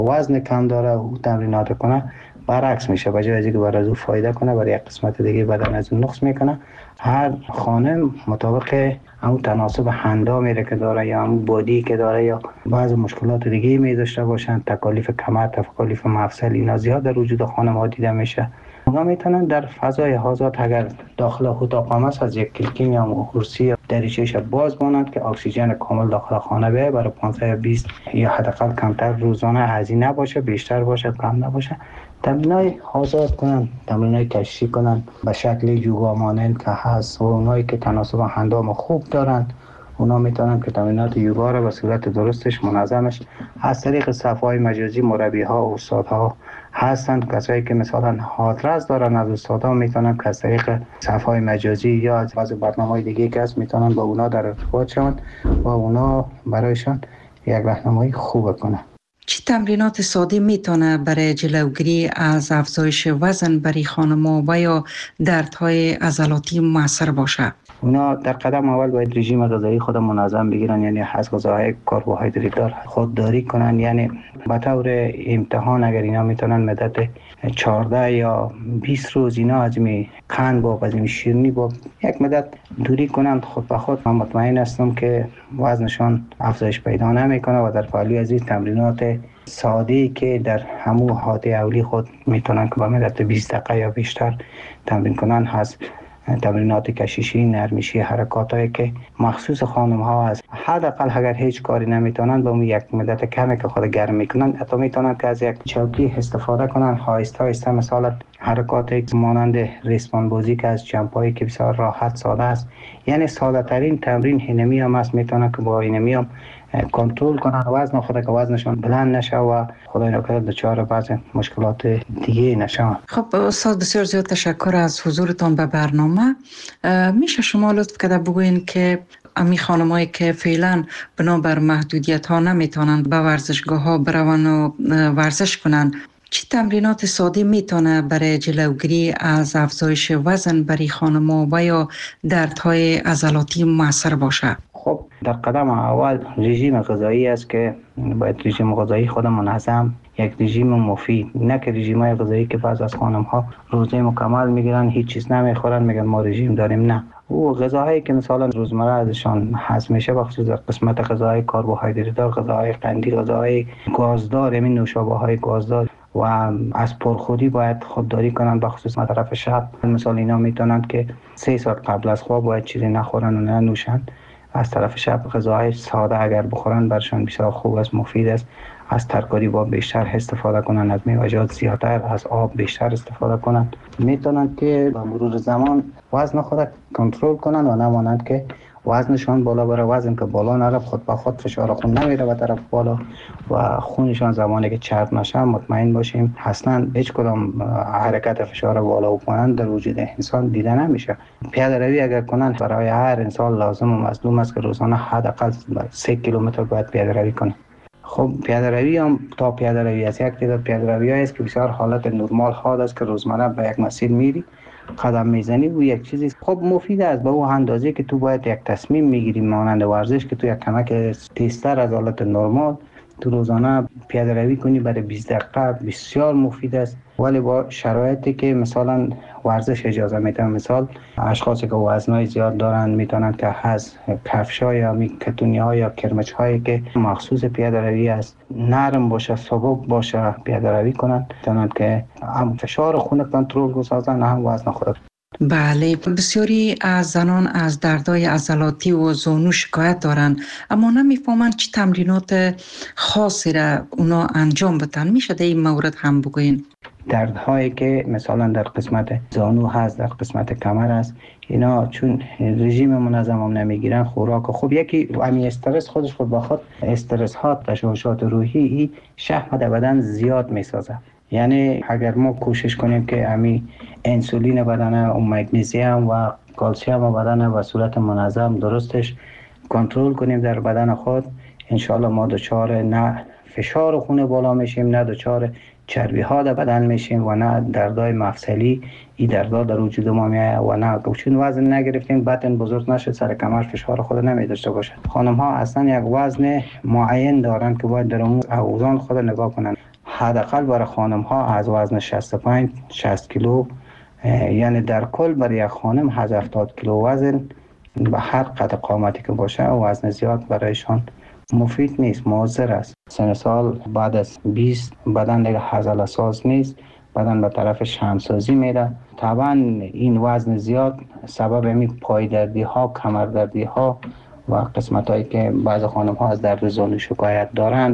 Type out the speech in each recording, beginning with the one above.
وزن کم داره او تمرینات کنه برعکس میشه، به جای از اینکه برای او فایده کنه برای یک قسمت دیگه بدن از اون نقص میکنه. هر خانه مطابق همون تناسب هندا میره که داره یا همون بادی که داره یا بعض مشکلات دیگه می داشته باشن، تکالیف کمر، تکالیف مفصل، اینا زیاد در وجود خانم ها دیده میشه. اونا میتونن در فضای آزاد اگر داخل اتاق هم است از یک کلکین یا کرسی یا دریچه‌اش باز مانند که اکسیژن کامل داخل خانه بیاید برای 15 20 یا حداقل کمتر روزانه هزینه نباشه، بیشتر باشه کم نباشه. تمرینای آزاد کنن، تمرینای کشی کنن به شکل یوگا مانند که هست و اونایی که تناسب اندام خوب دارن اونا میتونن که تمرینات یوگا را به صورت درستش منظمش از طریق صفحه‌های مجازی مربی ها و استادها هستند. کسایی که مثلا آدرس دارن از استادها میتونن که از طریق صفحه‌های مجازی یا از بعض برنامه‌های دیگه که هست میتونن با اونا در ارتباط شون و اونا برایشان یک راهنمایی خوب کنن. چه تمرینات ساده میتونه برای جلوگیری از افزایش وزن برای خانم‌ها و یا دردهای عضلاتی موثر باشه؟ اونا در قدم اول باید رژیم غذایی خود منظم بگیرن، یعنی از غذاهای کربوهیدرات دار خودداری کنن. یعنی به طور امتحان اگر اینا میتونن مدت 14 یا 20 روز اینا از می قند با از می شیرینی با یک مدت دوری کنن، خود به خود من مطمئن هستم که وزنشان افزایش پیدا نمیکنه و در پهلوی از این تمرینات ساده‌ای که در همون حالت اولی خود میتونن که با مدت 20 دقیقه یا بیشتر تمرین کنن هست. تمرینات کششی، نرمیشی، حرکاتایی که مخصوص خانم ها است. حداقل اگر هیچ کاری نمیتونن با یک مدت کمی که خود گرم میکنن حتی میتونن که از یک چوکی استفاده کنن، آهسته آهسته مثلا حرکاتی مانند ریسمان بازی که از جمپایی که بسیار راحت ساده است. یعنی ساده ترین تمرین اینمی هم است، میتونن که با اینمی هم کنترل کنن وزن خود که وزنشان بلند نشه و خدای نکرده دچار بعض مشکلات دیگه نشن. خب استاد بسیار زیاد تشکر از حضورتان به برنامه. میشه شما لطف کرده بگوین که امی خانمایی که فعلا بنابر محدودیت ها نمیتونن به ورزشگاه ها برون و ورزش کنن چه تمرینات ساده میتونه برای جلوگیری از افزایش وزن برای خانم‌ها و یا دردهای عضلاتی موثر باشه؟ خب در قدم اول رژیم غذایی است که باید رژیم غذایی خود منظم، یک رژیم مفید، نه که رژیم‌های غذایی که بعض از خانم‌ها روزه مکمل میگیرن هیچ چیز نمیخورن میگن ما رژیم داریم. نه، او غذاهایی که مثلا روزمره ازشان هضم میشه بخصوص قسمت غذاهای کربوهیدرات دار، غذاهای قندی، غذاهای گازدار، همین نوشابه‌های گازدار و از پرخوری باید خودداری کنن بخصوص طرف شب. مثلا اینا میتونن که 3 ساعت قبل از خواب باید چیزی نخورن و نه نوشن. از طرف شب غذاهای ساده اگر بخورن برشان بسیار خوب است، مفید است. از ترکاری با بیشتر استفاده کنن، از میوه‌جات زیادتر، از آب بیشتر استفاده کنن. میتونن که با مرور زمان وزن خود کنترل کنن و نمانند که وزنشان بالا بره. وزن که بالا نره خود به خود فشار خون نمیره به طرف بالا و خونشان زمانی که چرب نشه مطمئن باشیم اصلا هیچ کدام حرکت فشار بالا و پایین در وجود انسان دیده نمیشه. پیاده روی اگر کنن برای هر انسان لازم و مطلوب است که روزانه حداقل 3 کیلومتر باید پیاده روی کنه. خب پیاده روی هم تا پیاده روی است، یک تعداد پیاده روی است که بسیار حالت نرمال حال است که روزمره به یک مسیر میری قدم میزنی و یک چیزی خب مفید است به اون اندازه که تو باید یک تصمیم میگیری مانند ورزش که تو یک کمک تیزتر از حالت نرمال تو روزانه پیاده روی کنی برای 20 دقیقه بسیار مفید است، ولی با شرایطی که مثلا ورزش اجازه میده. مثال اشخاصی که وزنای زیاد دارن میتونن که از کفش‌ها یا کتونی‌ها یا کرمچ‌هایی که مخصوص پیاده روی است نرم باشه، سبک باشه پیاده روی کنن، میتونن که هم فشار خون کنترل بسازن هم وزن خود. بله، بسیاری از زنان از دردهای عضلاتی و زانو شکایت دارند اما نمیفهمند چه تمرینات خاصی را اونا انجام بدن. میشه در این مورد هم بگوین؟ دردهایی که مثلا در قسمت زانو هست، در قسمت کمر هست، اینا چون رژیم منظم هم نمیگیرن، خوراک خوب، یکی همین استرس خودش خود با خود استرس ها، تشوشات روحی این شحم در بدن زیاد میسازه. یعنی اگر ما کوشش کنیم که همین انسولین بدن و مگنیزیم و کلسیم بدن و صورت منظم درستش کنترل کنیم در بدن خود، انشاءالله ما دچار نه فشار خون بالا میشیم، نه دچار چربی ها در بدن میشیم و نه دردای مفصلی این دردا در وجود ما میاد و نه چون وزن نگرفتیم بطن بزرگ نشه سر کمر فشار خود نمی داشته باشه. خانم ها اصلا یک وزن معین دارن که باید در اون اوزان خود نگاه کنن. حداقل برای خانم ها از وزن 65 60 کیلو، یعنی در کل برای یک خانم از 70 کیلو وزن به هر قد قامتی که باشه وزن زیاد برایشان مفید نیست، مضر است. سن سال بعد از 20 بدن دیگه هزل ساز نیست، بدن به طرف شمسازی میره. طبعا این وزن زیاد سبب این پای دردی ها، کمر دردی ها و قسمت هایی که بعض خانم ها از درد زانو شکایت دارن،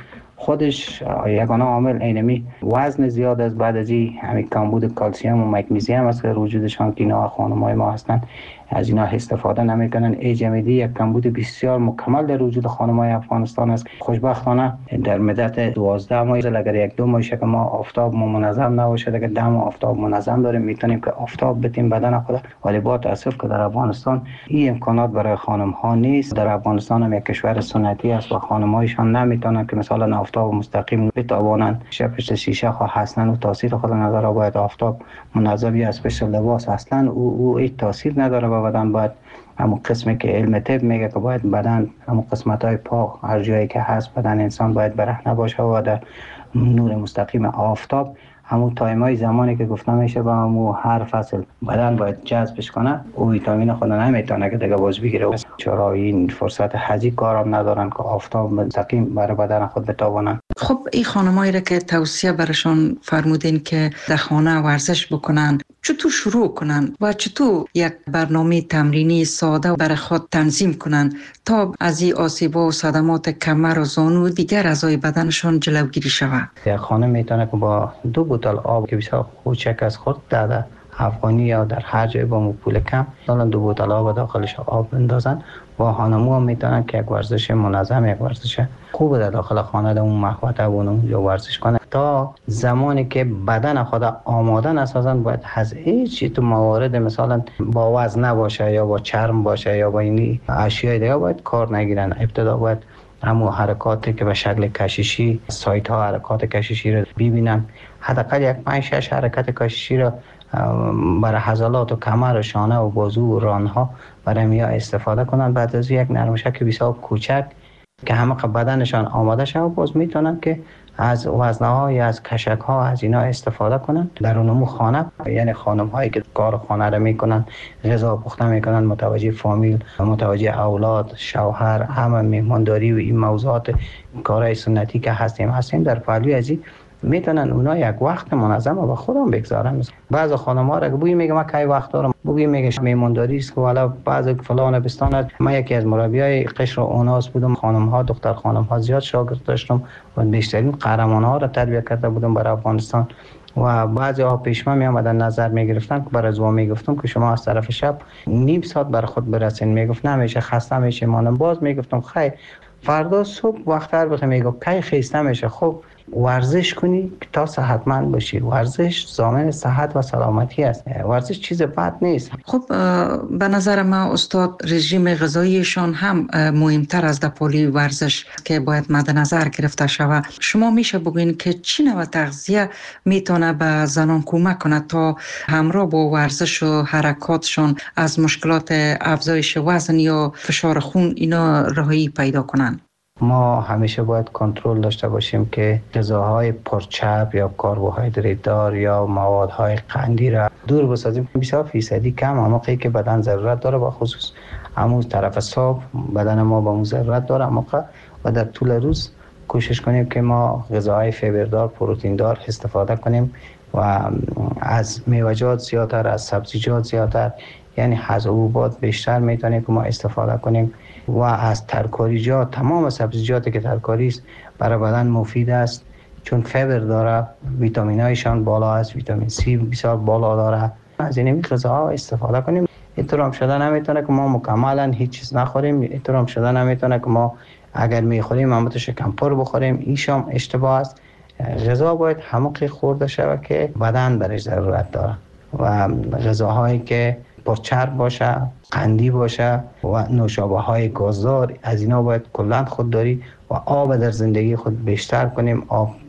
خودش یگانه عامل اینمی وزن زیاد است. بعد از این همین کمبود کلسیم و مگنیزیم است که وجودشان که اینا خانم‌های ما هستن از اینا استفاده نمیکنن. ایجمیدی یک کمبود بسیار مکمل در وجود خانم‌های افغانستان است. خوشبختانه در مدت 12 ماه اگر یک دو ماه که ما آفتاب منظم نباشه، اگر دم آفتاب منظم داریم میتونیم که آفتاب بتیم بدن خود، ولی با تاسف که در افغانستان این امکانات برای خانم‌ها نیست. در افغانستان هم یک کشور سنتی است و خانم‌هایشان نمیتونن که مثلا آفتاب مستقیم بتوانند پشت شیشه ها هستن و تاثیر خود نداره. باید آفتاب منظمی از پشت لباس اصلا او هیچ تاثیر نداره به بدن. باید همون قسمی که علم طب میگه که باید بدن همون قسمت های پا هر جایی که هست بدن انسان باید برهنه باشه و در نور مستقیم آفتاب همون تایمای زمانی که گفتم میشه با همون هر فصل بدن باید جذبش کنه او ویتامین خود نمیتونه که دیگه باز بگیره. چرا این فرصت هزی کارم ندارن که آفتاب مستقیم برای بدن خود بتوانن. خب این خانمایی را که توصیه برشان فرمودین که در خانه ورزش بکنن، چطور شروع کنن و چطور یک برنامه تمرینی ساده برای خود تنظیم کنن تا از این آسیب‌ها و صدمات کمر و زانو و دیگر اعضای بدنشان جلوگیری شود؟ یک خانم میتونه که با 2 بوتل آب که بسیار کوچک از خود داده افغانی یا در هر جای با پول کم مثلا 2 بوتل آب داخلش آب بندازن و خانم‌ها هم میتونن که یک ورزش منظم، یک ورزش خوب در داخل خانه در اون مخوطه اونجا ورزش کنه تا زمانی که بدن خود آماده نسازن. باید از هیچ تو موارد مثلا با وزن نباشه یا با چرم باشه یا با این اشیاء دیگه باید کار نگیرن. ابتدا باید همون حرکاتی که به شکل کشیشی، سایت ها حرکات کشیشی رو ببینن، حداقل یک 5-6 حرکت کشیشی رو برای عضلات و کمر و شانه و بازو و ران ها برای میا استفاده کنن. بعد از یک نرمشک بسیار کوچک که همه بدنشان آماده شد و باز میتونن که از وزنه یا از کشک ها از اینا استفاده کنن در اونمو خانه. یعنی خانم هایی که کار خانه رو میکنن، غذا پخته میکنن، متوجه فامیل، متوجه اولاد، شوهر، همه میهمانداری و این موضوعات کارهای سنتی که هستیم در پهلوی ازی میتونن اونا یک وقت منظم و خودم بگذارن. بعض خانم ها را که بوی میگه من کی وقت دارم، بوی میگه میمونداری است که والا بعض فلان بستان. من یکی از مربیای قشر اوناس بودم، خانم ها دختر خانم ها زیاد شاگرد داشتم و بیشترین قهرمان ها را تربیت کرده بودم برای افغانستان و بعضی ها پیش من می آمدن نظر می گرفتن که برای زوا می گفتم که شما از طرف شب نیم ساعت برای خود برسین. می گفت نمیشه، خسته میشه مانم. باز می گفتم خیر فردا صبح وقت‌تر بخوام. می گفت کی خسته میشه. خب ورزش کنی تا صحتمند باشی. ورزش ضامن صحت و سلامتی است. ورزش چیز بد نیست. خب به نظر ما استاد رژیم غذاییشان هم مهمتر از دپالی ورزش که باید مد نظر گرفته شود. شما میشه بگوین که چی نوع تغذیه میتونه به زنان کمک کنه تا همراه با ورزش و حرکاتشان از مشکلات افزایش وزن یا فشار خون اینا رهایی پیدا کنن؟ ما همیشه باید کنترل داشته باشیم که غذاهای پرچرب یا کربوهیدرات دار یا موادهای قندی را دور بسازیم. 20% کم همونقی که بدن ضرورت داره، با خصوص همون طرف صبح بدن ما با اون ضرورت داره همونقدر و در طول روز کوشش کنیم که ما غذاهای فیبردار، پروتئین دار استفاده کنیم و از میوه‌جات زیادتر، از سبزیجات زیادتر، یعنی از حبوبات بیشتر میتونیم که ما استفاده کنیم و از ترکاریجات، تمام سبزیجاتی که ترکاری است برای بدن مفید است چون فیبر داره، ویتامینایشان بالا است، ویتامین سی بسیار بالا داره. از این غذاها استفاده کنیم. اینطور هم شده نمیتونه که ما مکملا هیچ چیز نخوریم. اینطور هم شده نمیتونه که ما اگر میخوریم البته شکم پر بخوریم. ایشام اشتباه است. غذا باید همونقدر خورده شود که بدن برای ضرورت داره و غذاهایی که با چرب باشه، قندی باشه و نوشابه های گازدار، از اینا باید کلا خودداری و آب در زندگی خود بیشتر کنیم. آب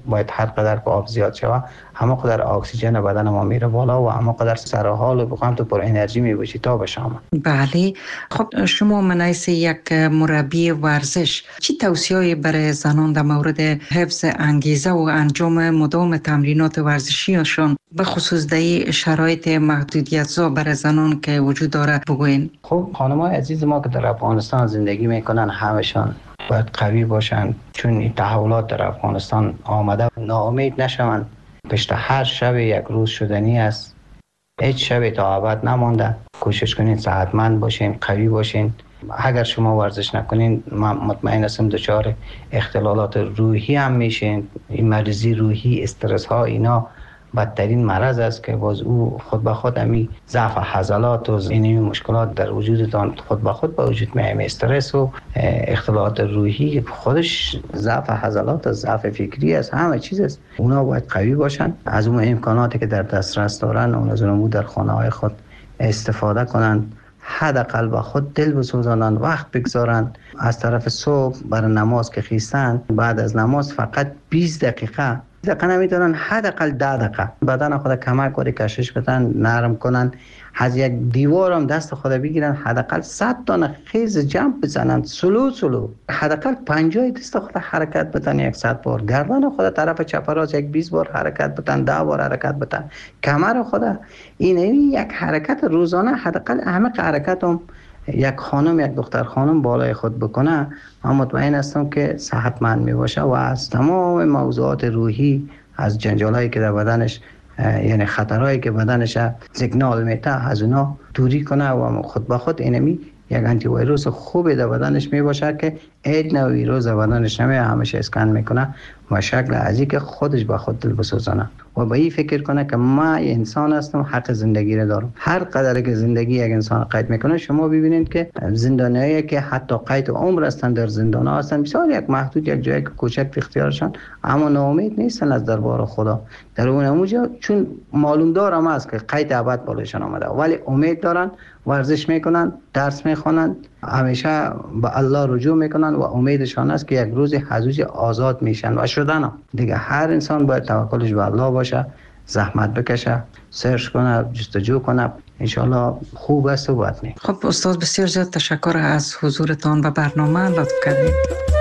باید هر قدر که آب زیاد شود همه قدر اکسیژن بدن ما میره بالا و همه قدر سر حال و بخوام تو پر انرژی میباشی تا به شام. بله. خب شما منایس یک مربی ورزش چی توصیه‌ای برای زنان در مورد حفظ انگیزه و انجام مدام تمرینات ورزشیشان به خصوص در شرایط محدودیت‌زا برای زنان که وجود داره بگوین؟ خب خانم‌های عزیز ما که در افغانستان زندگی میکنن همشان باید قوی باشن، چون این تحولات در افغانستان آمده، ناامید نشوند. پشت هر شب یک روز شدنی است، هیچ شب تا ابد نمانده. کوشش کنین صحتمند باشین، قوی باشین. اگر شما ورزش نکنین من مطمئن هستم دچار اختلالات روحی هم میشین. این مریضی روحی، استرس ها، اینا بدترین مرض است که باز او خود به خود همی ضعف عضلات و این مشکلات در وجودتان خود به خود به وجود میاد. استرس و اختلالات روحی خودش ضعف عضلات است، ضعف فکری است، همه چیز است. اونا باید قوی باشن، از اون امکاناتی که در دسترس دارن اون از اون در خانه های خود استفاده کنند. حداقل با خود دل بسوزانند، وقت بگذارند. از طرف صبح برای نماز که خیستند، بعد از نماز فقط 20 دقیقه نمیتونن، حداقل 10 دقیقه بدن خود کمک کنه، کشش بدن، نرم کنن. از یک دیوار هم دست خود بگیرن، حداقل 100 تا خیز جمپ بزنن، سلو حداقل 50 دست خود حرکت بدن 100 بار. گردن خود طرف چپ راست 20 بار حرکت بدن، 10 بار حرکت بدن. کمر خود این یک حرکت روزانه، حداقل همه حرکت هم یک خانم، یک دختر خانم بالای خود بکنه، من مطمئن هستم که صحتمند می باشه و از تمام موضوعات روحی، از جنجالایی که در بدنش یعنی خطرهایی که بدنش سیگنال میده از اونا دوری کنه و خود به خود اینمی یک آنتی ویروس خوبی در بدنش می باشه که هیچ نوع ویروس در بدنش نمی، همیشه اسکن میکنه و شکل از این که خودش به خود دل بسوزانه و به این فکر کنه که ما انسان هستم، حق زندگی را دارم. هر قدر که زندگی یک انسان قید میکنه، شما ببینید که زندانیایی که حتی قید عمر هستن در زندان ها هستن، بسیار یک محدود، یک جایی که کوچک اختیارشان، اما ناامید نیستن از دربار خدا. در اون اونجا چون معلوم دارم است که قید ابد بالایشان آمده، ولی امید دارن، ورزش میکنن، درس میخونن، همیشه به الله رجوع میکنن و امیدشان است که یک روز حضوج آزاد میشن و شدن. دیگه هر انسان باید توکلش به الله باشه، زحمت بکشه، سرچ کنه، جستجو کنه، انشالله خوب است و بد نیست. خب استاد بسیار زیاد تشکر از حضورتان به برنامه، لطف کردید.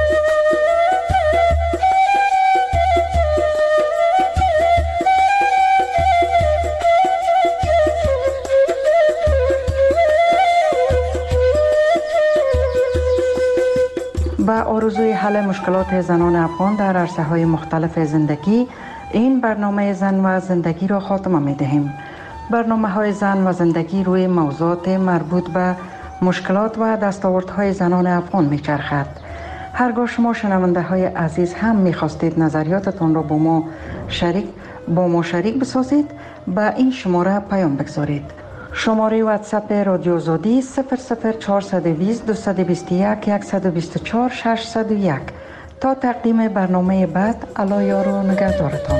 با آرزوی حل مشکلات زنان افغان در عرصه‌های مختلف زندگی، این برنامه زن و زندگی را خاتمه می‌دهیم. برنامه‌های زن و زندگی روی موضوعات مربوط به مشکلات و دستاوردهای زنان افغان می‌چرخد. هرگاه شما شنونده‌های عزیز هم می‌خواستید نظریاتتان را با ما شریک بسازید، به این شماره پیام بگذارید. شماره واتساپ رادیو آزادی 00420 221 124 601. تا تقدیم برنامه بعد، الله یار و نگهدارتان.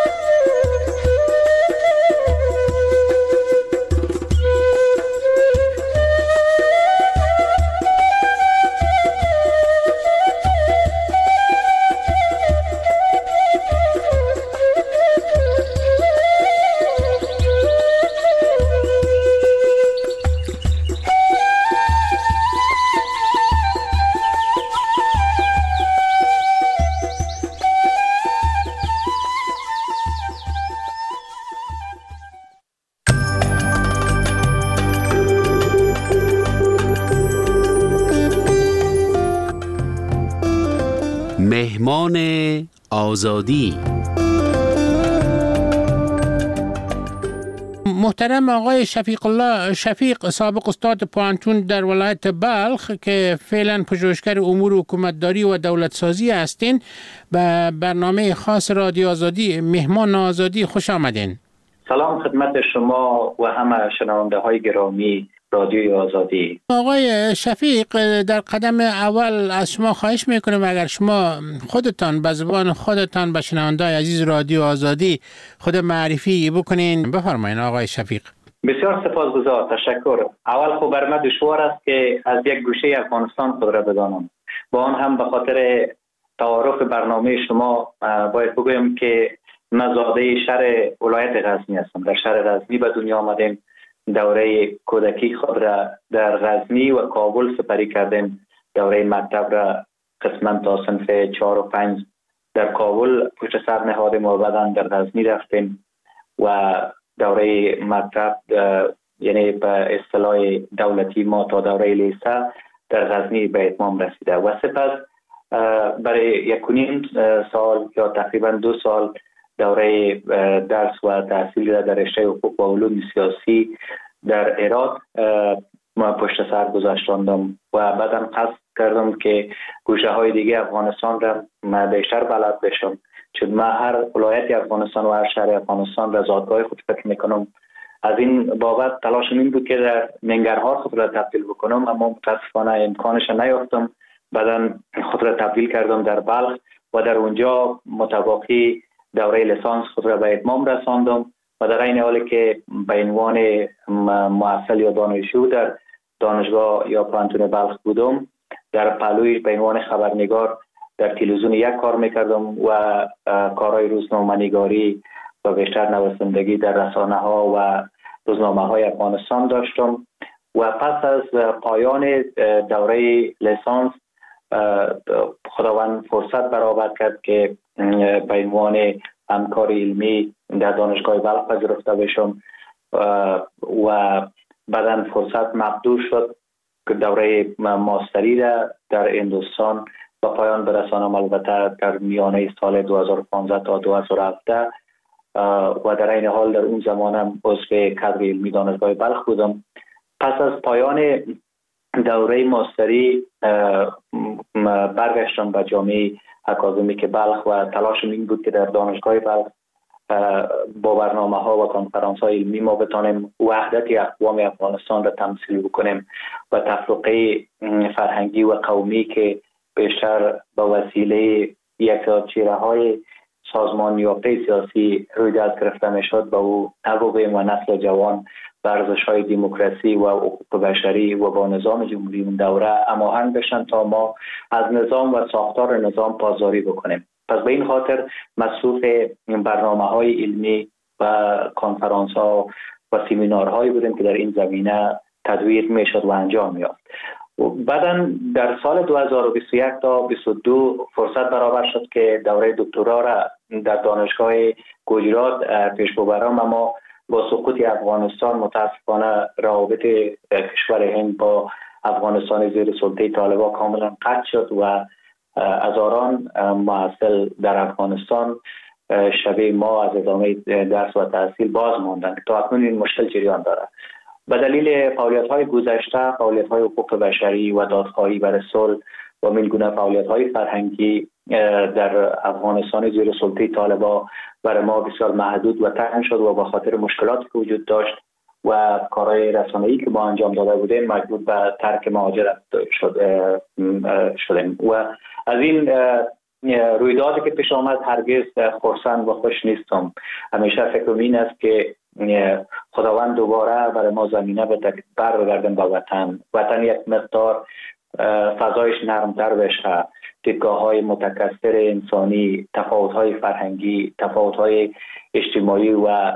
مهمان آزادی. محترم آقای شفیق، سابق استاد پوانتون در ولایت بلخ که فعلا پژوهشگر امور حکومتداری و دولت سازی هستین، به برنامه خاص رادیو آزادی مهمان آزادی خوش آمدین. سلام خدمت شما و همه شنونده های گرامی رادیوی آزادی. آقای شفیق، در قدم اول از شما خواهش میکنم اگر شما خودتان به زبان خودتان به شنونده‌های عزیز رادیو آزادی خود معرفی بکنین. بفرمایید آقای شفیق. بسیار سپاسگزار، تشکر. اول خب بر من دشوار است که از یک گوشه افغانستان خود را بدانم، با آن هم به خاطر تعارف برنامه شما باید بگویم که من زاده شهر ولایت غزنی هستم. در شهر غزنی به دنیا آمدیم. دوره کودکی خود را در غزنی و کابل سپری کردیم. دوره مکتب را قسما تا صنف 4 و 5 در کابل پشت سر نهادیم و بعداً در غزنی رفتیم و دوره مکتب یعنی به اصطلاح دولتی ما تا دوره لیسه در غزنی به اتمام رسیده و سپس برای 1.5 سال یا تقریبا 2 سال دوره درس و تحصیل را در رشته حقوق و علوم سیاسی در عراق ما پشت سر گذاشتم و بعداً قصد کردم که گوشه های دیگه افغانستان را ما بیشتر بلد بشم، چون ما هر ولایت افغانستان و هر شهر افغانستان را زادگاه خود فکر میکنم. از این بابت تلاشم این بود که در ننگرهار خود را تبدیل بکنم، اما متاسفانه امکانش نیافتم. بعدا خود را تبدیل کردم در بلخ و در اونجا متواقی دوره لیسانس خود را به اتمام رساندم و در این حالی که به عنوان محصل یا دانشجو در دانشگاه یا پانتون بلخ بودم، در پهلوی به عنوان خبرنگار در تلویزیون یک کار میکردم و کارهای روزنامه‌نگاری و بیشتر نویسندگی در رسانه ها و روزنامه های افغانستان داشتم و پس از پایان دوره لیسانس خداوند فرصت برآورد کرد که به عنوان همکار علمی در دانشگاه بلخ پذیرفته بشم و بعداً فرصت مقدور شد که دوره ماستری را در هندوستان با پایان برسانم، البته در میانه سال 2015 تا 2017 و در این حال در اون زمانم عضو کادر علمی دانشگاه بلخ بودم. پس از پایان دوره ماستری برگشتم به جامعه اکادمیک بلخ و تلاشم این بود که در دانشگاه بلخ با برنامه ها و کنفرانس های علمی ما بتانیم وحدت اقوام افغانستان را تمثیل بکنیم و تفرقه فرهنگی و قومی که بیشتر با وسیله یک چهره های سازمان یافته سیاسی روی دست گرفته میشد با او نبویم و نسل جوان به ارزش‌های دموکراسی و حقوق بشری و با نظام جمهوری اون دوره هماهنگ بشن تا ما از نظام و ساختار نظام پاسداری بکنیم. پس به این خاطر مصروف برنامه‌های علمی و کنفرانس‌ها و سمینارهایی بودیم که در این زمینه تدویر میشد و انجام می‌یافت. بعداً در سال 2021 تا 22 فرصت برابر شد که دوره دکترا را در دانشگاه گجرات پیش ببرم، اما با سقوط افغانستان متاسفانه روابط کشور هند با افغانستان زیر سلطه طالبان کاملا قطع شد و هزاران محصل در افغانستان شبیه ما از ادامه درس و تحصیل باز ماندند. تا اکنون این مشکل جریان دارد. به دلیل فعالیت‌های گذشته، فعالیت‌های حقوق بشری و دادخواهی برای صلح و من گونه فعالیت‌های فرهنگی در افغانستان زیر سلطه طالبان برای ما بسیار محدود و تنگ شد و با خاطر مشکلاتی که وجود داشت و کارهای رسانه‌ای که ما انجام داده بودیم مجبور به ترک مهاجرت شدیم و از این رویدادی که پیش آمد هرگز خرسند و خوش نیستم. همیشه فکرم این است که خداوند دوباره برای ما زمینه بگردن به وطن یک مقدار فضایش نرمتر بشه، دیدگاه‌های متکثر انسانی، تفاوت‌های فرهنگی، تفاوت‌های اجتماعی و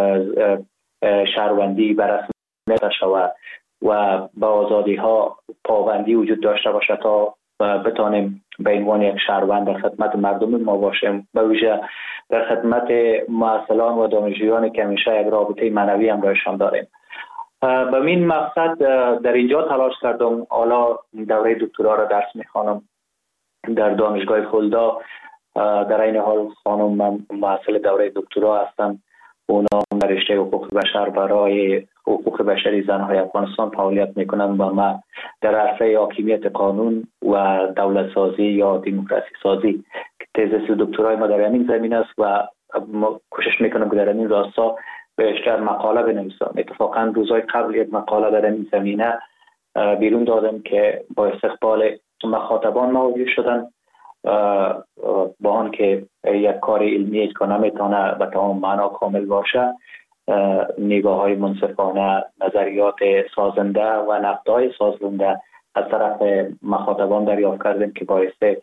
شهروندی بررسی شود و به آزادی‌ها پابندی وجود داشته باشه تا بتانیم به عنوان یک شهروند در خدمت مردم ما باشیم، به ویژه در خدمت محصلان و دانشجویانی که همیشه یک رابطه معنوی همراهشان داریم. به این مقصد در اینجا تلاش کردم. حالا دوره دکترا را درس میخوانم در دانشگاه خلدا. در این حال خانم من محصل دوره دکترا هستم. اونا در رشته حقوق بشر برای حقوق بشری زنهای افغانستان فعالیت میکنن و ما در عرصه حاکمیت قانون و دولت سازی یا دموکراسی سازی. تز دکترای ما در همین زمینه است و ما کوشش میکنم که در این راستا بیشتر مقاله بنویسم. اتفاقا روزهای قبل یک مقاله در این زمینه بیرون دادم که با استقبال مخاطبان مواجه شدن با آن که یک کار علمی که نمیتونه به تمام معنا کامل باشه، نگاه‌های منصفانه، نظریات سازنده و نقدهای سازنده از طرف مخاطبان دریافت کردیم که باعث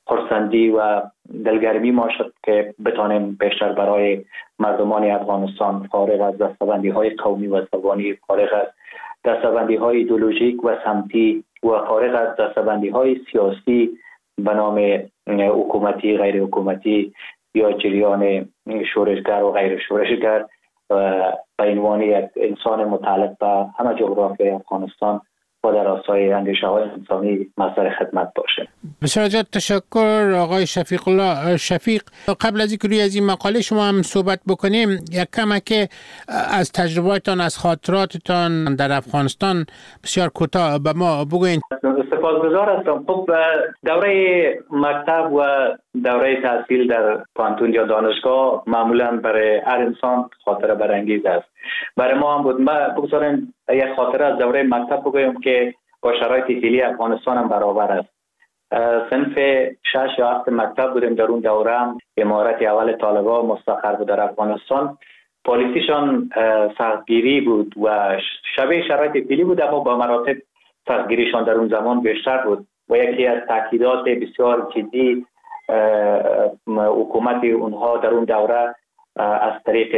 خرسندی و دلگرمی ما شد که بتانیم بیشتر برای مردمان افغانستان فارغ از دستبندی‌های قومی و زبانی، فارغ از دستبندی‌های ایدئولوژیک و سمتی و فارغ از دستبندی‌های سیاسی به نام حکومتی، غیر حکومتی یا جریان شورشگر و غیر شورشگر به عنوان یک انسان متعلق به همه جغرافیای افغانستان و در راستای اندیشه‌های انسانی مصدر خدمت باشه. بسیار زیاد تشکر آقای شفیق الله شفیق. قبل از اینکه روی از این مقاله شما هم صحبت بکنیم، یک کم که از تجربه‌تان، از خاطراتتان در افغانستان بسیار کوتاه به ما بگوین. سپاسگزار هستم. خب دوره مکتب و دوره تحصیل در پانتون یا دانشگاه معمولا برای هر انسان خاطره برانگیز است. برای ما هم بود. ما بگذاریم یک خاطره از دوره مکتب بگویم که با شرایط فعلی افغانستان هم برابر است. صنف 6 یا 7 مکتب بودیم. در اون دوره هم امارت اول طالبان مستقر بود در افغانستان. پالیسیشان سختگیری بود و شبیه شرایط فعلی بود، اما با مراتب سختگیریشان در اون زمان بیشتر بود و یکی از تاکیدات بسیار جدی حکومت اونها در اون دوره از طریق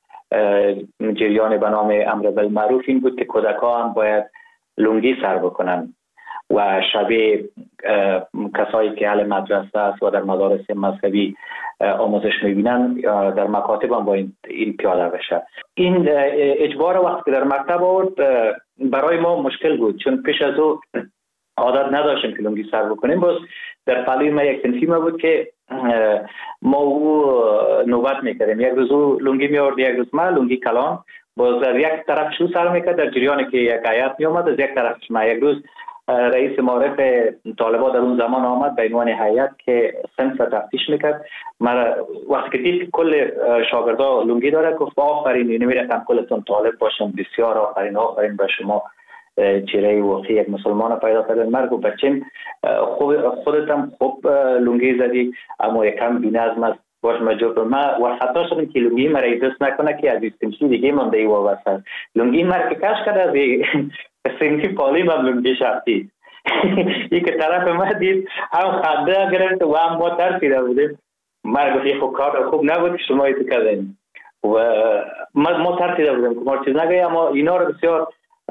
جریان به نام امر بالمعروف این بود که کودکان هم باید لنگی سر بکنن و شبیه کسایی که اهل مدرسه است و در مدارس مذهبی آموزش میبینن در مکاتب هم با این پیاده بشه. این اجبار وقتی که در مکتب آورد برای ما مشکل بود، چون پیش از او عادت نداشتیم که لنگی سر بکنیم. باز در پلوی ما یک سنفی ما بود که ما او نوبت میکردیم، یک روز او لنگی میآورد، یک روز ما لنگی کلان. باز در یک طرف شو سر میکرد در جریانی که یک هیئت میآمد، از یک طرف ما. یک روز رئیس معارف طالبان در اون زمان آمد به عنوان هیئت که صنف تفتیش میکرد. من وقتی که دید کل شاگردا لنگی داره گفت آفرین، نمیرفتم کلتون طالب باشم، بسیار آفرین، آفرین به شما، چهره واقعی یک مسلمان پیدا کردن. من گفت بچم خودت هم خوب لنگی زدی اما یکم بی‌نظم است، باش مجبور ما و خطا شدیم که لنگی مرا دست نکنه که از استمسی دیگه مونده ای وابسته. لنگی مرا که کش کرده از سنفی پالی من لنگی شخصی این که طرف ما دید هم خنده گرفت و هم ما ترسیده بودیم. مرا گفت خب کار خوب نبود شما ایتو کردین و ما ترسیده بودیم که ما چیز نگه. اما اینا رو بسیار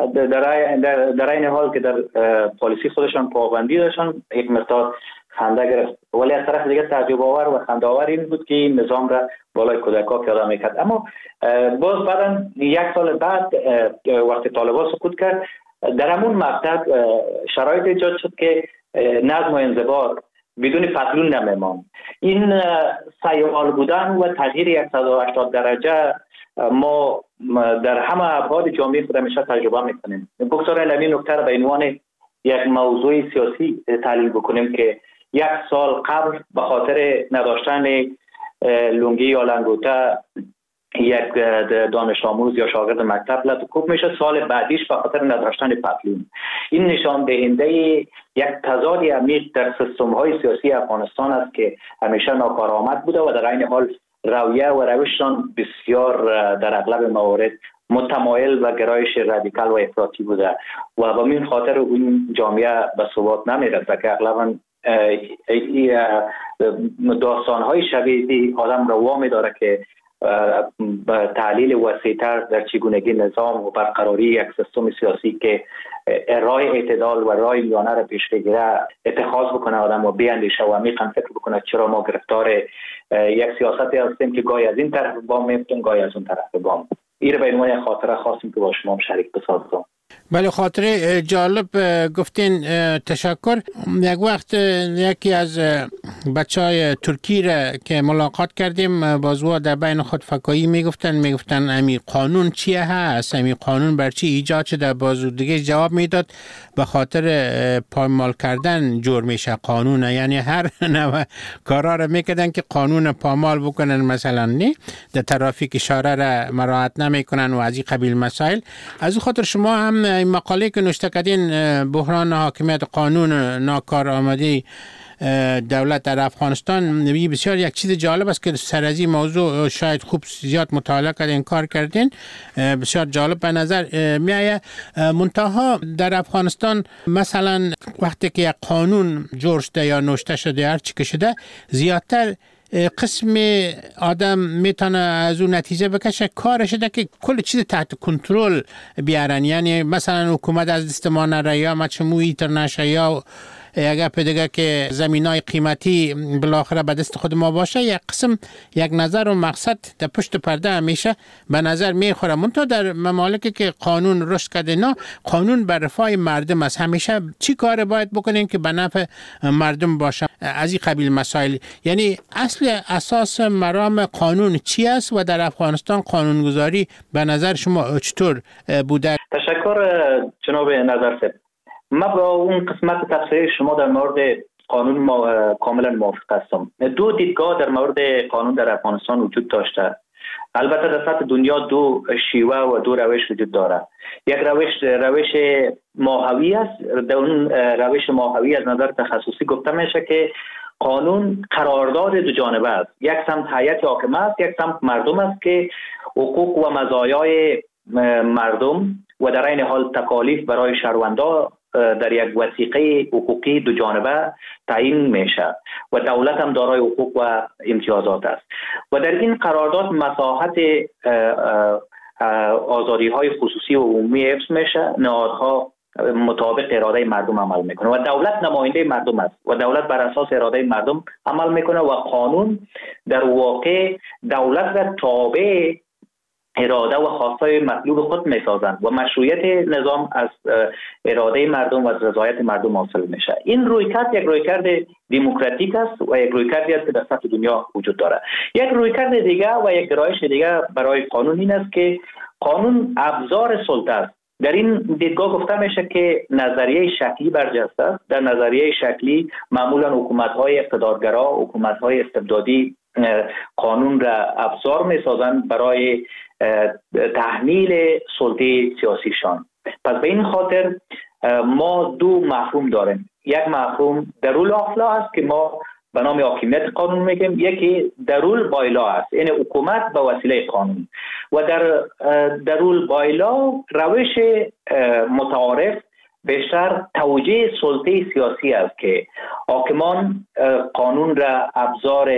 در این حال که در پالیسی خودشان پابندی داشتن یک مقدار خنده گرفت، ولی از طرف دیگه تعجب آور و خنده آور این بود که این نظام را بالای کودکا پیاده میکرد. اما باز بعدا یک سال بعد وقتی طالبان سقوط کرد در همون مکتب شرایط ایجاد شد که نظم و انضباط بدون پتلون نمیمان. این سیال بودن و تغییر 180 درجه ما در همه ابعاد جامعه خود همیشه تجربه میکنیم. بگذارید این نکته را به عنوان یک موضوع سیاسی تحلیل بکنیم که یک سال قبل به خاطر نداشتن لنگی یا لنگوته یک دانش آموز یا شاگرد مکتب لطکوب میشه، سال بعدیش به خاطر نداشتن پتلون. این نشان دهنده یک تضاد عمیق در سیستم های سیاسی افغانستان است که همیشه ناکارآمد بوده و در عین حال رویه و روششان بسیار در اغلب موارد متمایل و گرایش رادیکال و افراطی بوده و به این خاطر اون جامعه به ثبات نمیرسه که اغلبا داستان‌های شبیه آدم رو وامی داره که تحلیل وسیع‌تر در چگونگی نظام و برقراری یک سیستم سیاسی که راه اعتدال و راه میانه را پیش بگیره اتخاذ بکنه آدم و بیاندیشه و عمیقاً فکر بکنه چرا ما گرفتار یک سیاستی هستیم که گاهی از این طرف بام میفتیم گاهی از اون طرف بام. این به عنوان خاطره خواستیم که با شما شریک بسازم. بله، خاطره جالب گفتین، تشکر. یک وقت یکی از بچهای ترکی را که ملاقات کردیم بازوا در بین خود فکایی میگفتن امی قانون چیه هست، امی قانون بر چی ایجاد شده. بازو دیگه جواب میداد به خاطر پایمال کردن جور میشه قانون، یعنی هر نوع کارا را میکردن که قانون پامال بکنن، مثلا نه در ترافیک اشاره را مراعات نمیکنن و از این قبیل مسائل. از خاطر شما هم این مقاله که نوشته کردین بحران حاکمیت قانون، ناکارآمدی دولت در افغانستان بسیار یک چیز جالب است که سر از این موضوع شاید خوب زیاد مطالعه کردین، کار کردین، بسیار جالب به نظر میآید. منتها در افغانستان مثلا وقتی که یک قانون جور شده یا نوشته شده هر چی که شده، زیادتر قسم آدم میتونه از اون نتیجه بکشه کارش ده که کل چیز تحت کنترل بیارن. یعنی مثلا حکومت از دست ما نره یا مجموعی تر نشه یا اگر پیدگه که زمینای قیمتی بالاخره به دست خود ما باشه، یک قسم یک نظر و مقصد در پشت پرده همیشه به نظر میخوره. منتها در ممالکی که قانون رشد کرده، نه قانون بر رفاه مردم است. همیشه چی کار باید بکنین که به نفع مردم باشه، از این قبیل مسائل. یعنی اصل اساس مرام قانون چی است و در افغانستان قانونگذاری به نظر شما چطور بوده؟ تشکر جناب نظرسب. ما با اون قسمت تفسیر شما در مورد قانون کاملا موافق هستم. دو دیدگاه در مورد قانون در افغانستان وجود داشته. البته در سطح دنیا دو شیوه و دو روش وجود داره. یک روش ماهوی است. در اون روش ماهوی از نظر تخصصی گفته میشه که قانون قرارداد دو جانبه است. یک سمت هیئت حاکمه است، یک سمت مردم است که حقوق و مزایای مردم و در این حال تکالیف برای شهروندا در یک وثیقه حقوقی دو جانبه تعیین میشه و دولت هم دارای حقوق و امتیازات است و در این قرارداد مساحت آزادی های خصوصی و عمومی حفظ میشه. نهادها مطابق اراده مردم عمل میکنه و دولت نماینده مردم است و دولت بر اساس اراده مردم عمل میکنه و قانون در واقع دولت را تابع اراده و خواستای مطلوب خود میسازند و مشروعیت نظام از اراده مردم و از رضایت مردم حاصل میشه. این رویکرد یک رویکرد دموکراتیک است و یک رویکردی است که در سطح دنیا وجود داره. یک رویکرد دیگه و یک گرایش دیگه برای قانون این است که قانون ابزار سلطه است. در این دیدگاه گفته میشه که نظریه شکلی برجسته است. در نظریه شکلی معمولا حکومت‌های اقتدارگرا، حکومت‌های استبدادی قانون را ابزار میسازند برای تحمیل سلطه سیاسیشان. پس به این خاطر ما دو مفهوم داریم. یک مفهوم درول آفلا است که ما به نام حاکمیت قانون میگیم، یکی درول بایلا است، یعنی حکومت به وسیله قانون. و در درول بایلا روش متعارف بیشتر توجیه سلطه سیاسی است که حاکمان قانون را ابزار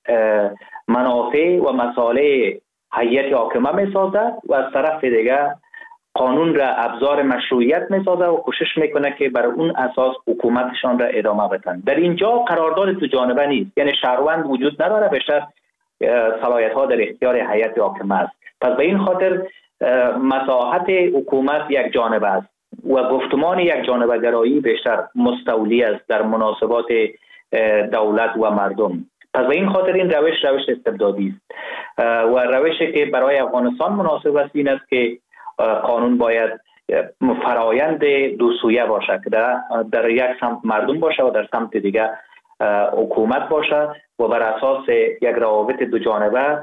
منافع و مصالح هیئت حاکمه میسازد و از طرف دیگر قانون را ابزار مشروعیت میسازد و کوشش میکنه که بر اون اساس حکومتشان را ادامه بدن. در اینجا قرارداد دو جانبه نیست، یعنی شهروند وجود نداره، بیشتر صلاحیت ها در اختیار هیئت حاکمه است. پس به این خاطر مساحت حکومت یک جانبه است و گفتمان یک جانبه گرایی بیشتر مستولی است در مناسبات دولت و مردم. پس به این خاطر این روش استبدادی است و روشی که برای افغانستان مناسب است این است که قانون باید فرایند دو سویه باشه که در یک سمت مردم باشه و در سمت دیگه حکومت باشه و بر اساس یک روابط دو جانبه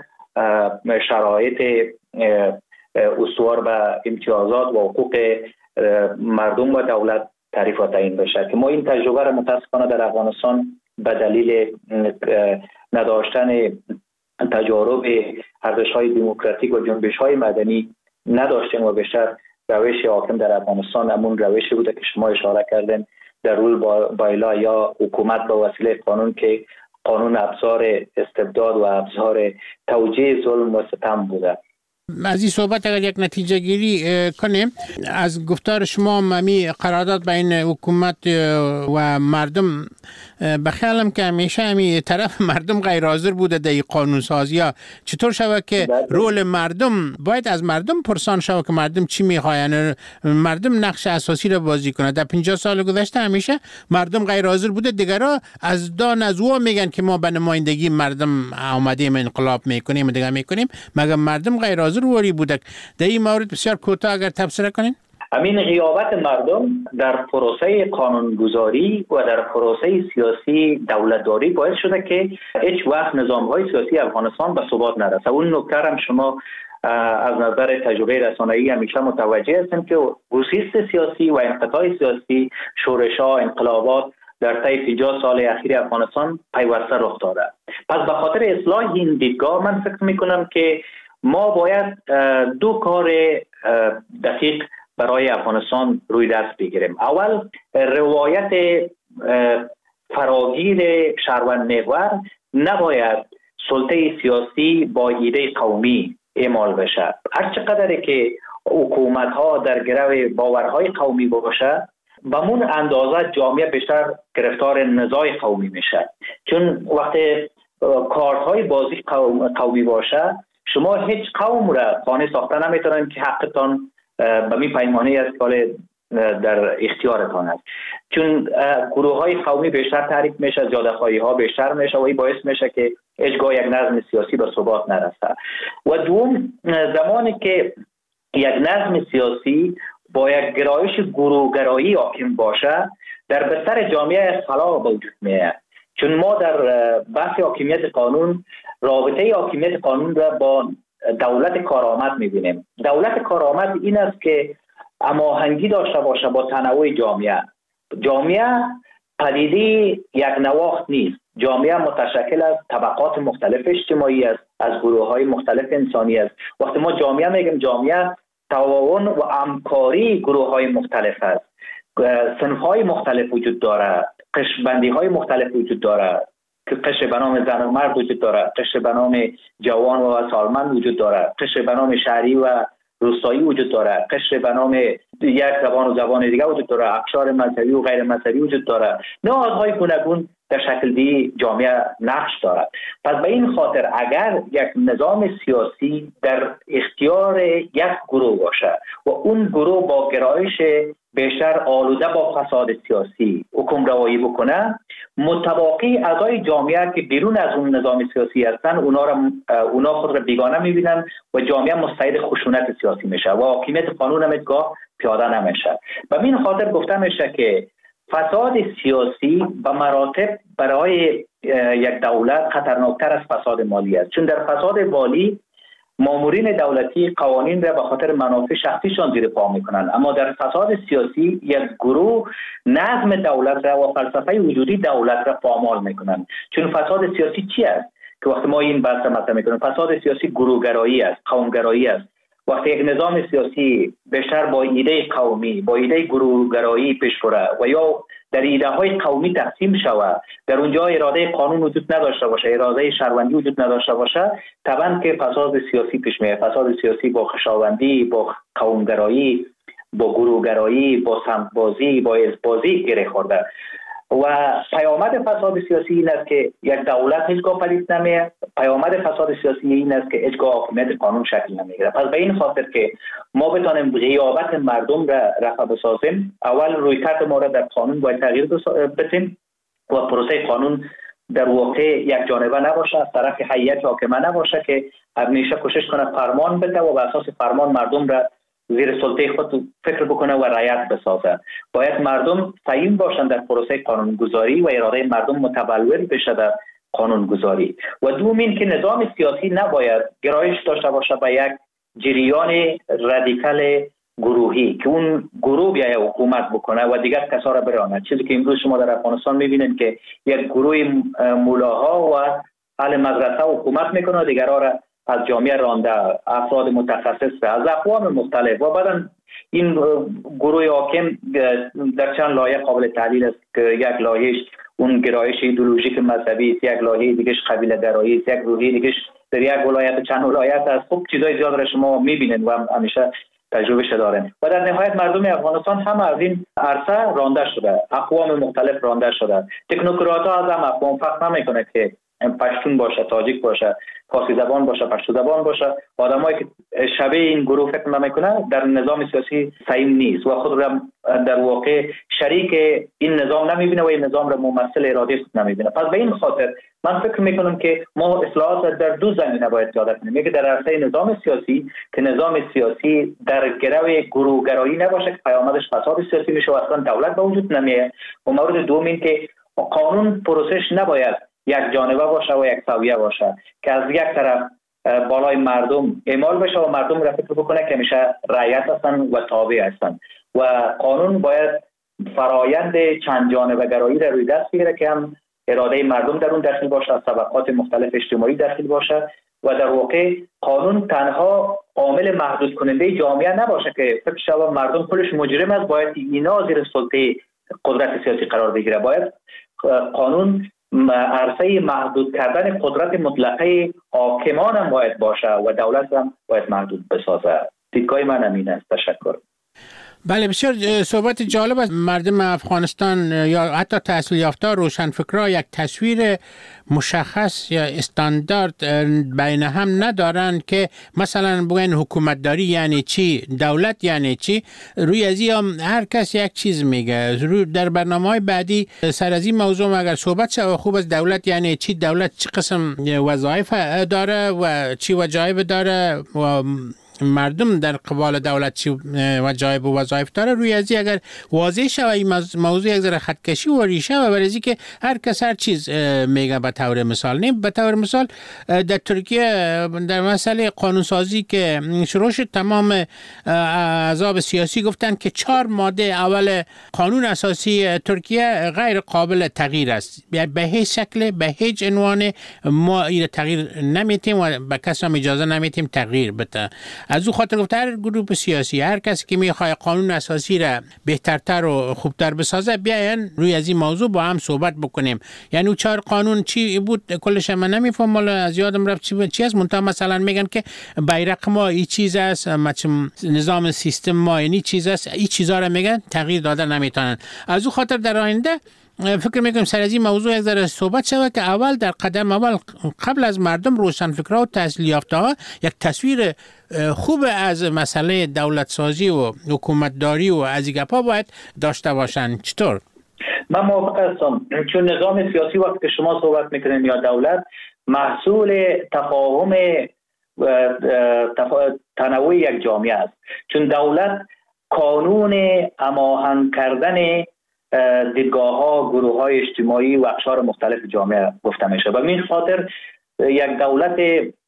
شرایط استوار به امتیازات و حقوق مردم و دولت تعریف و تعیین بشه که ما این تجربه را متاسفانه در افغانستان به دلیل نداشتن تجارب ارزش‌های دموکراتیک و جنبش‌های مدنی نداشتیم و بیشتر روش حاکم در افغانستان همون روشی بوده که شما اشاره کردین، در رول بایلا یا حکومت به وسیله قانون که قانون ابزار استبداد و ابزار توجیه ظلم و ستم بوده. از این صحبت اگر یک نتیجه گیری کنیم از گفتار شما، ممی قرارداد بین حکومت و مردم به خیالم که همیشه همی طرف مردم غیر حاضر بوده در قانون سازی ها. چطور شود که رول مردم باید از مردم پرسان شود که مردم چی میخواین، مردم نقش اساسی را بازی کنه. در 50 سال گذشته همیشه مردم غیر حاضر بوده، دیگرها از دان از او میگن که ما به نمایندگی مردم آمدیم انقلاب میکنیم دیگه میکنیم، مگر مردم غیر حاضر وری بوده. در این مورد بسیار کوتاه اگر تبصره کنین. همین غیابت مردم در پروسه قانونگذاری و در پروسه سیاسی دولتداری باعث شده که هیچ وقت نظام‌های سیاسی افغانستان به ثبات نرسه. اون نکته هم شما از نظر تجربه رسانه‌ای همیشه متوجه هستیم که گسیست سیاسی و انقطاع سیاسی، شورش‌ها، انقلابات در طی 50 سال اخیر افغانستان پیوسته رخ داده. پس به خاطر اصلاح این دیدگاه من فکر میکنم که ما باید دو کار دقیق برای افغانستان روی دست بگیریم. اول، روایت فراگیر شهروند محور نباید سلطه سیاسی با ایده قومی اعمال بشه. هر چقدر که حکومت ها در گرو باورهای قومی باشه، به مون اندازه جامعه بیشتر گرفتار نزاع قومی میشه. چون وقتی کارت های بازی قومی باشه، شما هیچ قوم را خانه ساخته نمیتونن که حقتان به می پیمانه از کال در اختیارتان است. چون گروه های قومی بیشتر تحریک میشه، زیادخواهی ها بیشتر میشه و این باعث میشه که هیچگاه یک نظم سیاسی به ثبات نرسه. و دوم، زمانی که یک نظم سیاسی با یک گرایش گروهگرایی حاکم باشه، در بستر جامعه خلا به وجود میاد. چون ما در بحث حاکمیت قانون، رابطه حاکمیت قانون را با دولت کارآمد میبینیم. دولت کارآمد این است که هماهنگی داشته باشه با تنوع جامعه. جامعه پدیده یک نواخت نیست. جامعه متشکل از طبقات مختلف اجتماعی است، از گروه‌های مختلف انسانی است. وقتی ما جامعه میگیم، جامعه تعاون و همکاری گروه‌های مختلف است. صنف‌های مختلف وجود داره، قشربندی‌های مختلف وجود داره که قشر به نام زن و مرد وجود داره، قشر به نام جوان و سالمند وجود داره، قشر به نام شهری و روستایی وجود داره، قشر به نام یک زبان و زبان دیگه وجود داره، اقشار مذهبی و غیر مذهبی وجود داره. نهادهای گوناگون در شکل دی جامعه نقش دارد. پس به این خاطر اگر یک نظام سیاسی در اختیار یک گروه باشه و اون گروه با گرایش بیشتر آلوده با فساد سیاسی حکمروایی بکنه، متواقی اعضای جامعه که بیرون از اون نظام سیاسی هستن، اونا خود را بیگانه میبینن و جامعه مستعد خشونت سیاسی میشه و حاکمیت قانون هم ادگاه پیاده نمیشه. به این خاطر گفته میشه که فساد سیاسی به مراتب برای یک دولت خطرناکتر از فساد مالی است. چون در فساد مالی مامورین دولتی قوانین را به خاطر منافع شخصیشان زیر پا میکنند، اما در فساد سیاسی یک گروه نظم دولت را و فلسفه وجودی دولت را پامال میکنند. چون فساد سیاسی چی است که وقتی ما این بحث مطرح میکنیم؟ فساد سیاسی گروهگرایی است، قومگرایی است. وقتی یک نظام سیاسی بیشتر با ایده قومی، با ایده گروهگرایی پیش بره و یا در ایده های قومی تقسیم شود، در اونجا اراده قانون وجود نداشته باشه، اراده شهروندی وجود نداشته باشه، طبعا که فساد سیاسی پیش میاد. فساد سیاسی با خویشاوندی، با قومگرایی، با گروهگرایی، با سمت‌بازی، با حزب‌بازی گره خورده. و پیامد فساد سیاسی این است که یک دولت هیچگاه پدید نمیاد. پیامد فساد سیاسی این است که هیچگاه حاکمیت قانون شکل نمیگیره. پس به این خاطر که ما بتانیم غیابت مردم را رفع بسازیم، اول رویکرد ما را در قانون باید تغییر بدیم و پروسه قانون در واقع یک جانبه نباشه، از طرف هیئت حاکمه نباشه که همیشه کوشش کنه فرمان بده و بر اساس فرمان مردم را زیر سلطه خود فکر بکنه و رعایت بسازه. باید مردم سعیم باشند در پروسه قانونگذاری و اراده مردم متبلور بشه در قانونگذاری. و دوم این که نظام سیاسی نباید گرایش داشته باشه به یک جریان رادیکال گروهی که اون گروه بیای حکومت بکنه و دیگر کسا را برانه. چیزی که امروز شما در افغانستان میبینید که یک گروه مولاها و اهل مدرسه حکومت میکنه و دیگرها را از جامعه رانده، افراد متخصص از اقوام مختلف. و بعدا این گروه حاکم در چند لایه قابل تحلیل است که یک لایهش اون گرایش ایدئولوژیک مذهبی است، یک لایه دیگهش قبیله گرایی است، یک لایه دیگهش در یک ولایت چند ولایت است. خب چیزای زیاد را شما میبینید و همیشه تجربه دارن. و در نهایت مردم افغانستان هم از این عرصه رانده شده، اقوام مختلف رانده شده. تکنوکرات ها از هم اقوام فرق نمیکنه که پشتون باشه، تاجیک باشه، فارسی زبان باشه، پشتو زبان باشه. آدمایی که شبیه این گروه فکر نمیکنه در نظام سیاسی سعیم نیست و خود را در واقع شریک این نظام نمیبینه و این نظام را ممثل اراده خود نمیبینه. پس به این خاطر من فکر میکنم که ما اصلاحات در دو زمینه باید پیاده کنیم. یکی در عرصه نظام سیاسی که نظام سیاسی در گرو گروهگرایی نباشه که پیامدش فساد سیاسی میشه و اصلا دولت به وجود نمیاد. و مورد دوم این که قانون پروسش نباید یک جانبه باشه و یک سویه باشه که از یک طرف بالای مردم اعمال بشه و مردم را فکر بکنه که میشه رعیت هستن و تابع هستن. و قانون باید فرایند چند جانبه گرایی را روی دست بگیره که هم اراده مردم در اون داخل باشه، از طبقات مختلف اجتماعی داخل باشه و در واقع قانون تنها عامل محدود کننده جامعه نباشه که فکر شود مردم خودش مجرم است باید اینا زیر سلطه قدرت سیاسی قرار بگیره. باید قانون عرصه محدود کردن قدرت مطلقه حاکمان هم باید باشه و دولت هم باید محدود بسازه. دیدگاه من همین است. تشکر. بله، بسیار صحبت جالب است. مردم افغانستان یا حتی تحصیل یافته روشنفکرها یک تصویر مشخص یا استاندارد بین هم ندارند که مثلا بگن حکومتداری یعنی چی، دولت یعنی چی. روی از این هر کس یک چیز میگه. در برنامه‌های بعدی سر از این موضوع اگر صحبت شود خوب است. دولت یعنی چی، دولت چه قسم وظایف داره و چی وظایف داره و مردم در قبال دولت چی وظایف و وظایف داره. روی ازی اگر واضح شود این موضوع یک ذره خطکشی و ریشه و برای که هر کس هر چیز میگه به طور مثال. نه به طور مثال در ترکیه در مسئله قانونسازی که شروع شد تمام احزاب سیاسی گفتن که 4 ماده اول قانون اساسی ترکیه غیر قابل تغییر است. به هیچ شکل به هیچ عنوان ما این تغییر نمیتیم و به کسی هم اجازه نمیتیم تغییر بده. از او خاطر گفت هر گروه سیاسی هر کسی که میخواد قانون اساسی را بهترتر و خوبتر بسازه بیاین روی از این موضوع با هم صحبت بکنیم. یعنی 4 قانون چی بود کلش من نمیفهم، مال از یادم رفت چی است. منتها مثلا میگن که بیرق ما این چیز است، نظام سیستم ما این چیز است، این چیزا را میگن تغییر دادن نمیتونن. از او خاطر در آینده فکر میکنم سر از این موضوع یک ذره صحبت شود که اول در قدم اول قبل از مردم روشنفکرها و تحصیل یافته ها یک تصویر خوب از مسئله دولت سازی و حکومتداری و از این گپا باید داشته باشن. چطور؟ من موافق هستم، چون نظام سیاسی وقتی که شما صحبت میکنین یا دولت محصول تفاهم تنوع یک جامعه است. چون دولت قانون هماهنگ کردن دیدگاه ها، گروه های اجتماعی و اقشار مختلف جامعه گفته میشه. و این خاطر یک دولت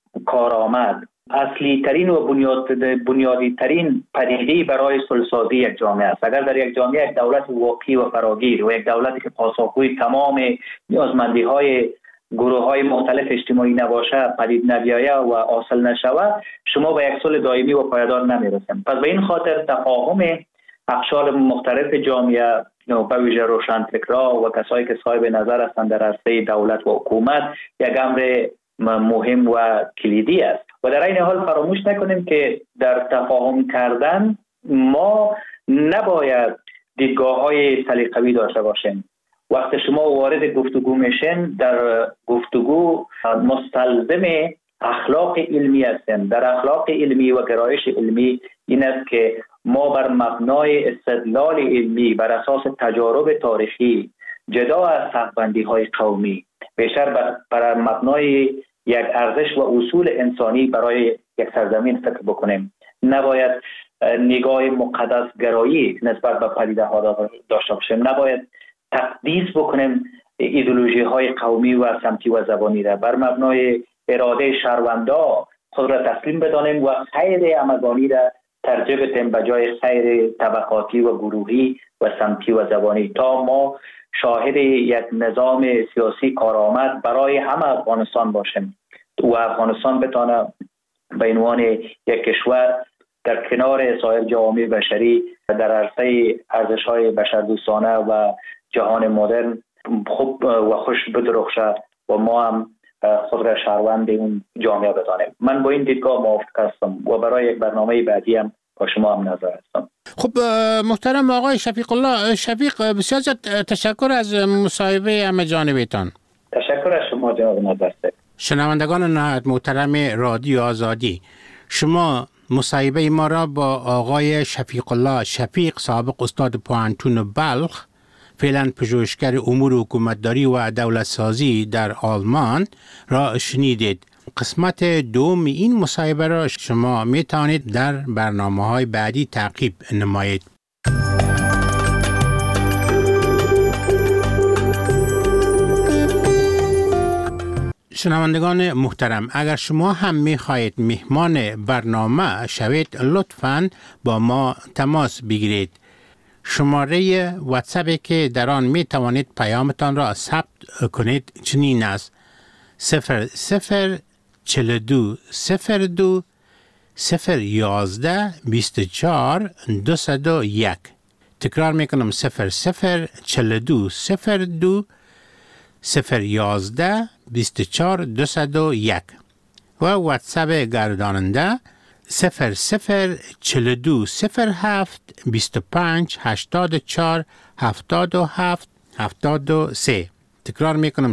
کارآمد اصلی ترین و بنیادی ترین پدیده برای صلح‌سازی یک جامعه است. اگر در یک جامعه یک دولت واقعی و فراگیر و یک دولتی که پاسخگوی تمام نیازمندی های گروه های مختلف اجتماعی نباشه، پدید نیاید و حاصل نشود، شما به یک صلح دائمی و پایدار نمیرسیم. پس به این خاطر تفاهم اقشار مختلف جامعه به ویژه روشنفکرها و کسایی که صاحب نظر هستند در عرصه دولت و حکومت یک امر مهم و کلیدی است. و در این حال فراموش نکنیم که در تفاهم کردن ما نباید دیدگاه‌های سلیقه‌ای داشته باشیم. وقتی شما وارد گفتگو میشین، در گفتگو مستلزم اخلاق علمی هستیم. در اخلاق علمی و گرایش علمی این است که ما بر مبنای استدلال علمی بر اساس تجارب تاریخی جدا از حق‌بندی‌های قومی بیشتر بر مبنای یک ارزش و اصول انسانی برای یک سرزمین فکر بکنیم. نباید نگاه مقدس گرایی نسبت به پدیده ها داشته باشیم. نباید تقدیس بکنیم ایدئولوژی های قومی و سمتی و زبانی را. بر مبنای اراده شهروندا خود را تسلیم بدانیم و خیر همگانی را ترجیح بدیم به جای خیر طبقاتی و گروهی و سمتی و زبانی، تا ما شاهد یک نظام سیاسی کارآمد برای همه افغانستان باشیم و افغانستان بتانه به عنوان یک کشور در کنار سایر جوامع بشری در عرصه ارزش‌های بشردوستانه و جهان مدرن خوب و خوش بدرخشه و ما هم خود را شهروند اون جامعه بدانیم. من با این دیدگاه موافق هستم و برای یک برنامه بعدی هم با شما هم نظر هستم. خب محترم آقای شفیق الله، شفیق بسیار تشکر از مصاحبه همه جانبتان. تشکر از شما جناب نظرسه. شنوندگان نهایت محترم رادیو آزادی، شما مصاحبه ما را با آقای شفیق الله شفیق، سابق استاد پوهنتون بلخ، فعلا پژوهشگر امور حکومتداری و دولت سازی در آلمان را شنیدید. قسمت دوم این مصاحبه را شما می توانید در برنامه‌های بعدی تعقیب نمایید. شنوندگان محترم، اگر شما هم می خواهید مهمان برنامه شوید، لطفاً با ما تماس بگیرید. شماره واتساپی که در آن می توانید پیامتان را ثبت کنید چنین است: 004202 011 24 201. تکرار میکنم: 004202 011 24 201 و واتساپ گرداننده 004207 25 84 77 73. تکرار میکنم: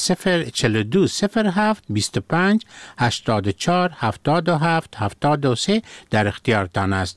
004207 25 84 77 73 در اختیارتان است.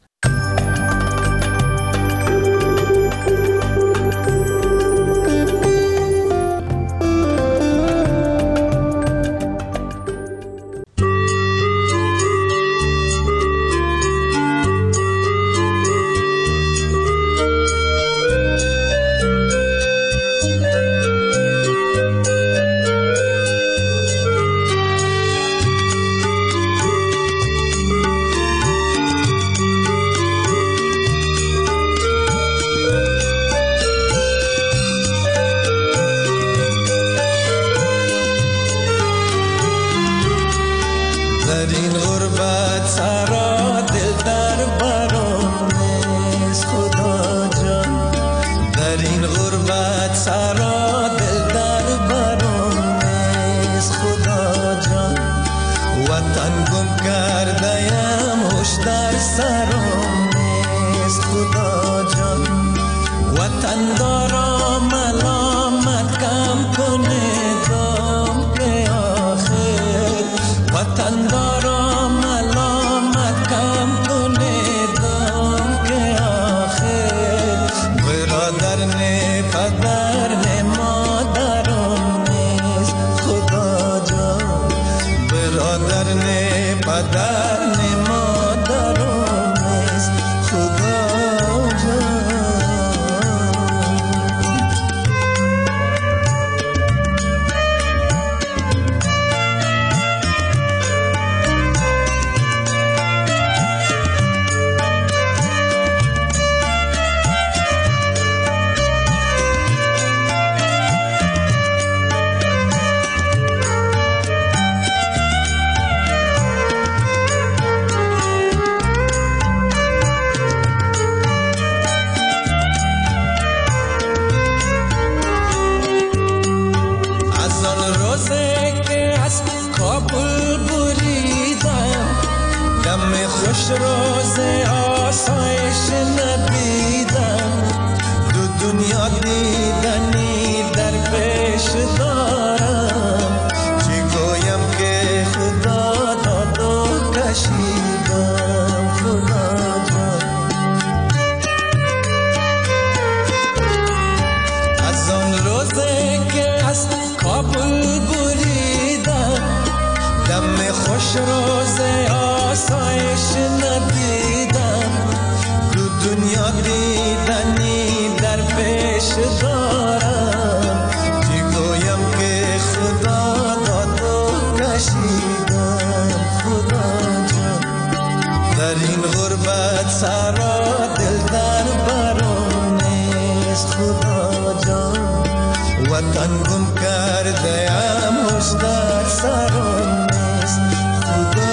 وطن گم کرده ام هشدار سرم نیست خدا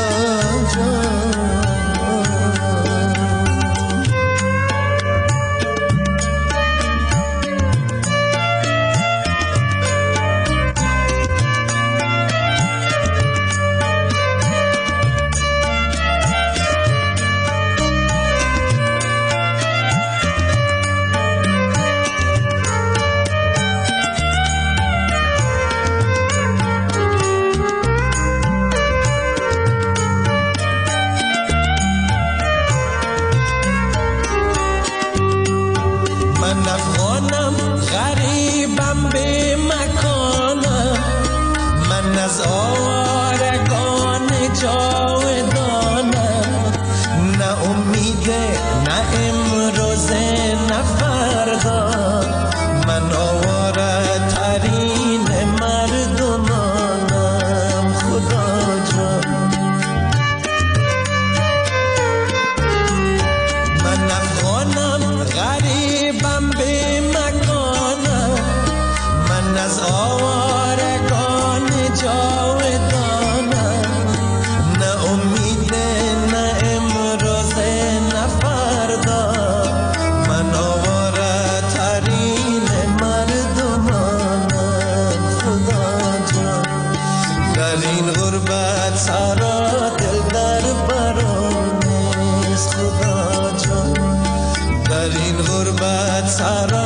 سر